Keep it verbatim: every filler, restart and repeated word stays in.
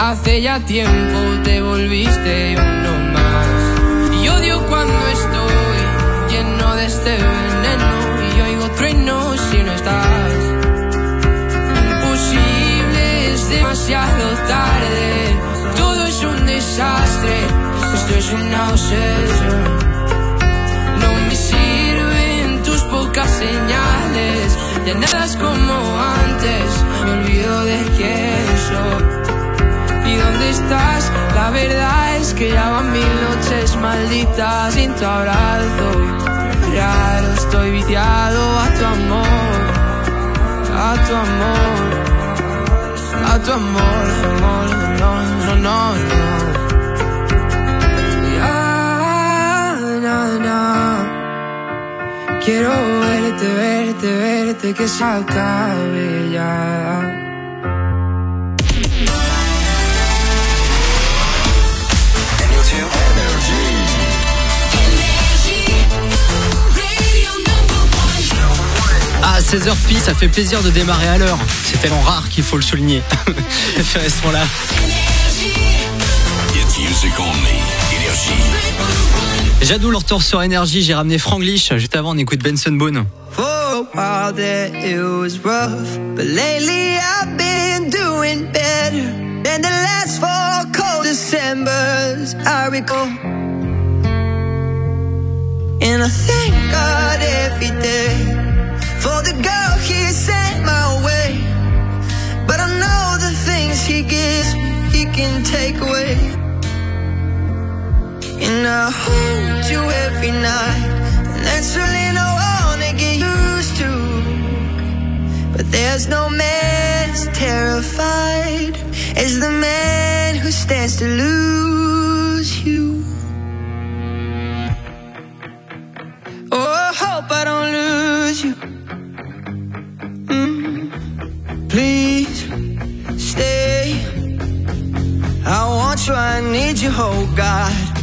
Hace ya tiempo te volviste uno más. Y odio cuando estoy lleno de este veneno y oigo truenos si no estás. Imposible, es demasiado tarde. Todo es un desastre. Esto es una obsesión. No me sirven tus pocas señales. Ya nada es como antes. Me olvido de quién soy. ¿Y dónde estás? La verdad es que ya van mil noches malditas sin tu abrazo. Raro, estoy viciado a tu amor, a tu amor, a tu amor, amor, no, no, no, no. Ya, no, no. Quiero verte, verte, verte, que se acabe ya. À seize heures pile, ça fait plaisir de démarrer à l'heure. C'est tellement rare qu'il faut le souligner. Restons là. Jadou, le retour sur Énergie. J'ai ramené Franglish. Juste avant, on écoute Benson Boone. For a while there it was rough, but lately I've been doing better than the last four cold Decembers I recall. And I thank God every day for the girl he sent my way. But I know the things he gives he can take away. And I hold you every night, and that's really no wanna get used to. But there's no man as terrified as the man who stands to lose you. Oh, I hope I don't lose you. Mm. Please stay. I want you, I need you, oh God.